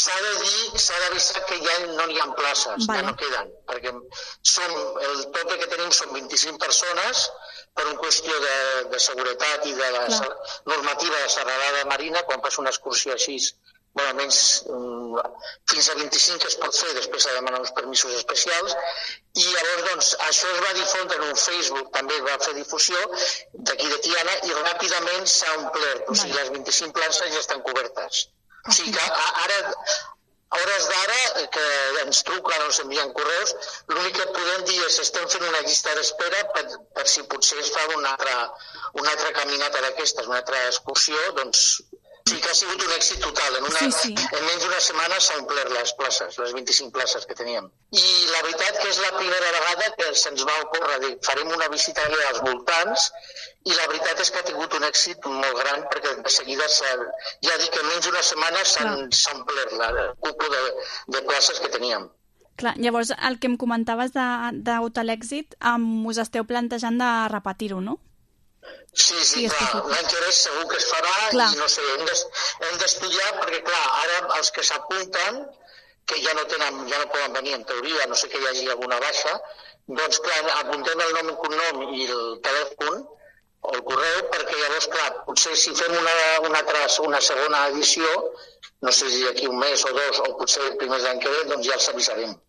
S'ha d'avisar que ja no n'hi ha places, ja no queden, perquè el tope que tenim són 25 persones per una qüestió de seguretat i de la normativa de serralada marina, quan passa una excursió així, almenys fins a 25 es pot fer, després s'ha de demanar uns permisos especials, i llavors doncs, això es va difondre en un Facebook, també va fer difusió d'aquí de Tiana, i ràpidament s'ha omplert, o sigui, les 25 places ja estan cobertes. O sigui que ara, a hores d'ara, que ens truquen o ens envien correus, l'únic que podem dir és que estem fent una llista d'espera per si potser es fa una altra caminata d'aquestes, una altra excursió, doncs sí que ha sigut un èxit total. En menys d'una setmana s'han omplert les places, les 25 places que teníem. I la veritat que és la primera vegada que se'ns va ocórrer dir farem una visita als voltants, i la veritat és que ha tingut un èxit molt gran, perquè de seguida, ja dic que en menys d'una setmana s'ha omplert la cúpula de places que teníem. Clar, llavors el que em comentaves d'Hotel Èxit, us esteu plantejant de repetir-ho, no? Sí, clar, l'any que ve segur que es farà i no sé, hem d'estudiar perquè, clar, ara els que s'apunten, que ja no poden venir en teoria, no sé que hi hagi alguna baixa, doncs, clar, apuntem el nom i cognom i el telèfon o el correu, perquè llavors, clar, potser si fem una segona edició, no sé si d'aquí un mes o dos, o potser primers d'any que ve, doncs ja els avisarem.